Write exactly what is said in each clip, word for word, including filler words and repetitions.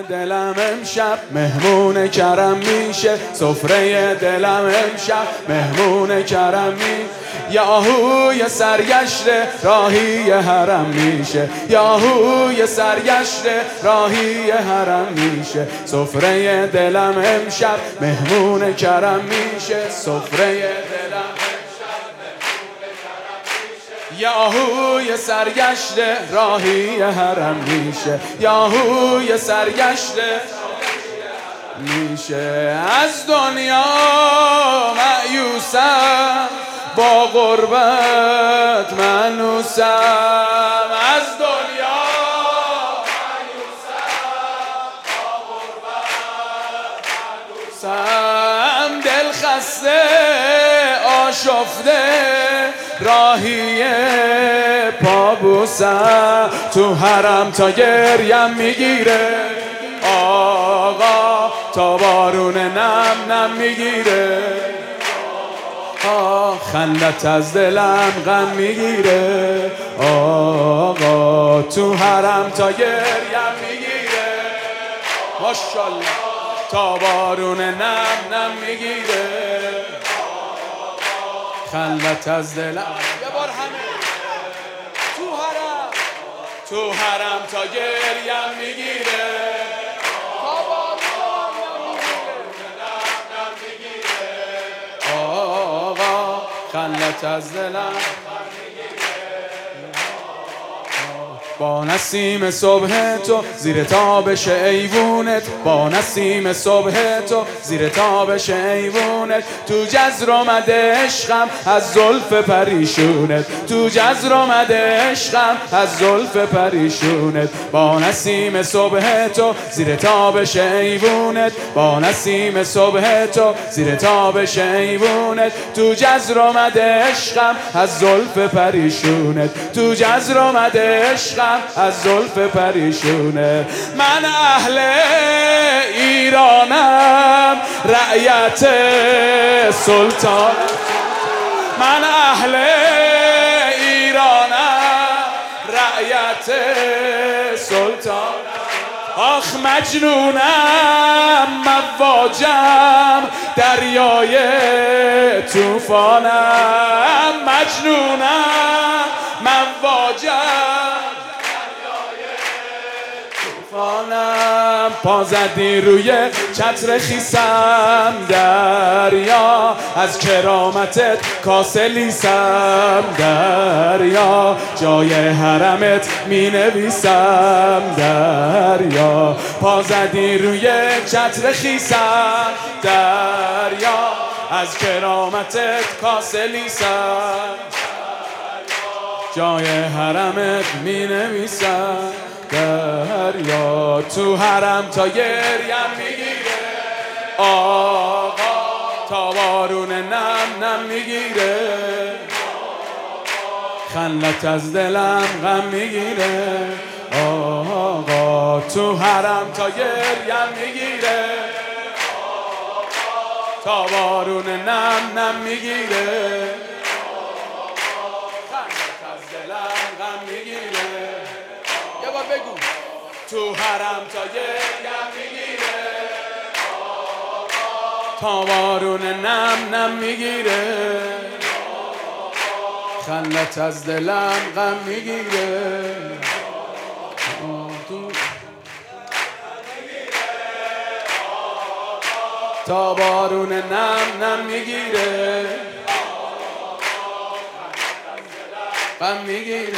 دلم امشب مهمون کرم میشه، سفره دلم امشب مهمون کرم میشه. یاهوی سرگشته راهی حرم میشه، یاهوی سرگشته راهی حرم میشه. سفره دلم امشب مهمون کرم میشه، سفره دلم امشب مهمون کرم میشه. یاهوی سرگشته راهی حرم میشه، یاهوی سرگشته میشه. از دنیا مأیوسم، با غربت منوسم. از دنیا مأیوسم، با غربت منوسم. دل خسته آشفته راهی پابوسم. تو حرم تا گریم میگیره آقا، تا بارون نم نم میگیره. خندت از دلم غم میگیره آقا، تو حرم تا گریم میگیره. ماشاءالله تا بارون نم نم میگیره. خندت از دلم یه بار همه تو حرم، تو حرم تا گریم میگیره. خندت از دلم با نسیم صبح تو زیر تابش ایوونت، با نسیم صبح تو زیر تابش ایوونت. تو جزر اومده عشقم از زلف پریشونت، تو جزر اومده عشقم از زلف پریشونت. با نسیم صبح تو زیر تابش ایوونت، با نسیم صبح تو زیر تابش ایوونت. تو جزر اومده عشقم از زلف پریشونت، تو جزر اومده عشقم از زلف پریشونه. من اهل ایرانم رعیت سلطان، من اهل ایرانم رعیت سلطان. آخ مجنونم مواجم دریای توفانم، مجنونم مواجم توفانم. پا زدی روی چتر خیسم دریا، از کرامتت کاسه لیسم دریا. جای حرمت می نویسم دریا. پا زدی روی چتر خیسم دریا، از کرامتت کاسه لیسم جای حرمت می نویسم دریا. تو حرم تا گریم میگیره آقا، تا بارون نم نم میگیره. خندت از دلم غم میگیره آقا، تو حرم تا گریم میگیره. تا بارون نم نم میگیره. خندت از دلم غم میگیره. یه بار بگو تو حرم تا گریم میگیره تا بارون نم نم میگیره. خندت از دلم غم میگیره تا بارون نم نم میگیره. غم میگیره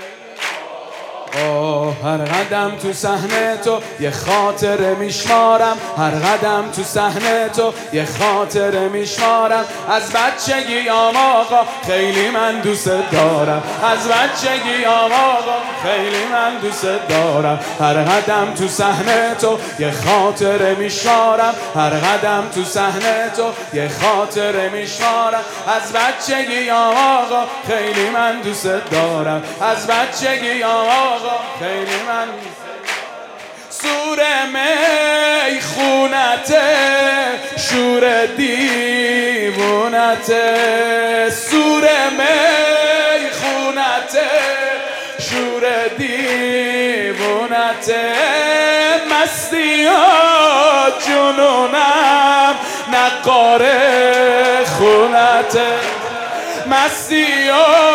آه. هر قدم تو صحنه تو یه خاطره میشمارم، هر قدم تو صحنه تو یه خاطره میشمارم. از بچگیام آقا خیلی من دوست دارم، از بچگیام آقا خیلی من دوست دارم. هر قدم تو صحنه تو یه خاطره میشمارم، هر قدم تو صحنه تو یه خاطره میشمارم. از بچگیام آقا خیلی من دوست دارم، از بچگیام آقا خیلی من. سور می خونته شور دیوونته، سور می خونته شور دیوونته. مستی و جنونم نقار خونته مستی و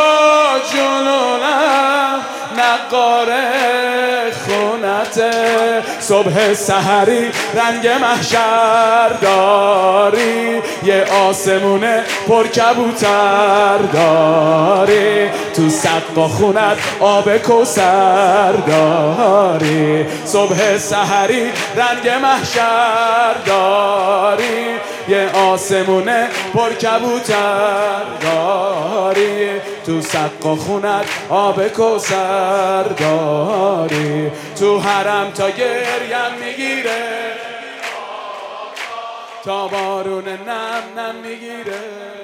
جنونم نقار خونته صبح سحری رنگ محشر داری یه آسمون پر کبوتر داری تو سقا خونت آب کوثر داری صبح سحری رنگ محشر داری یه آسمون پر کبوتر داری تو سقا خونت آب کوثر داری تو حرم تا گریم میگیره تا بارون نم نم میگیره